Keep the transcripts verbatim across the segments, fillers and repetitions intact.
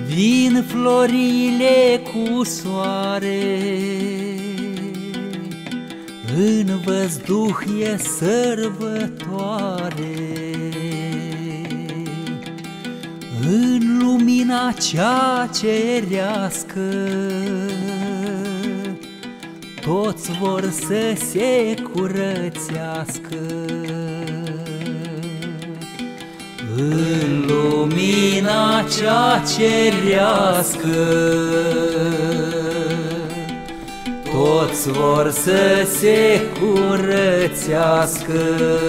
Vin florile cu soare, în văzduh e sărbătoare. În lumina cea cerească, toți vor să se curățească. În lumina cea cerească, toți vor să se curățească.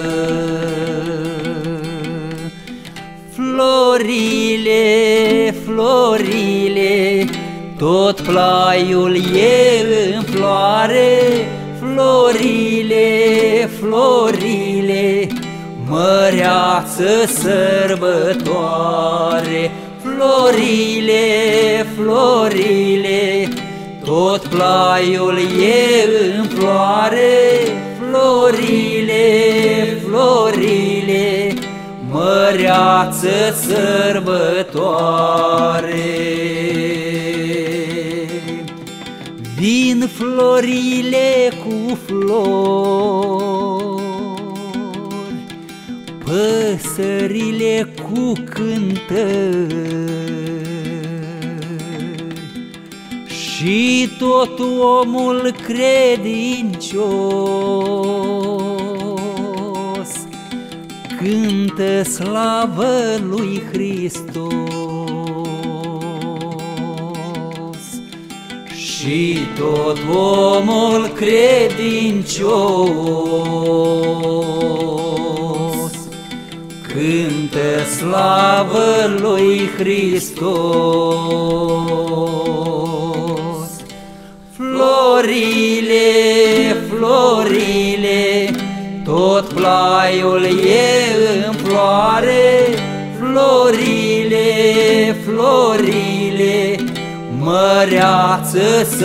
Florile, florile, tot plaiul e în floare. Florile, florile, măreață sărbătoare. Florile, florile, tot plaiul e în floare. Florile, florile, măreață sărbătoare. Vin florile cu flori, păsările cu cântări, și tot omul credincios cântă slavă lui Hristos. Și tot omul credincios cântă slavă lui Hristos. Florile, florile, tot plaiul e în floare. Florile, florile, măreață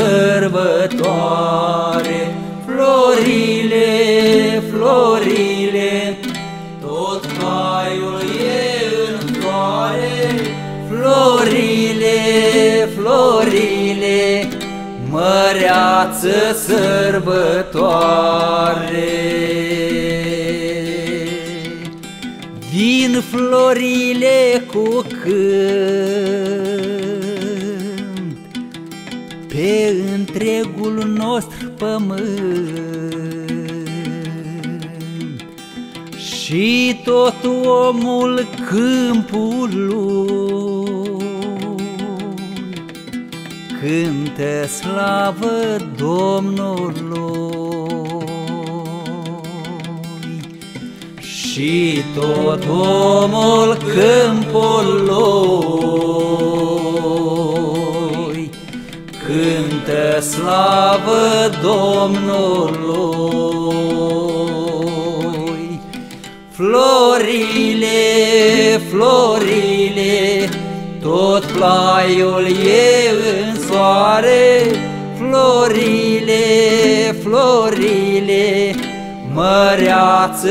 sărbătoare. Florile, florile, tot plaiul e în floare. Florile, florile, măreață sărbătoare. Vin florile cu cânt pe întregul nostru pământ, și tot omul câmpului cântă slavă Domnului. Și tot omul câmpului cântă slavă Domnului. Florile, florile, tot plaiul e în soare. Florile, florile, măreață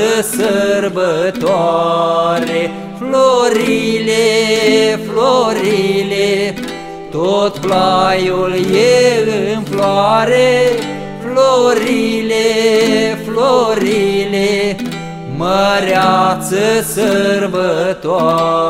sărbătoare. Florile, florile, tot plaiul e în floare. Florile, florile, măreață sărbătoare.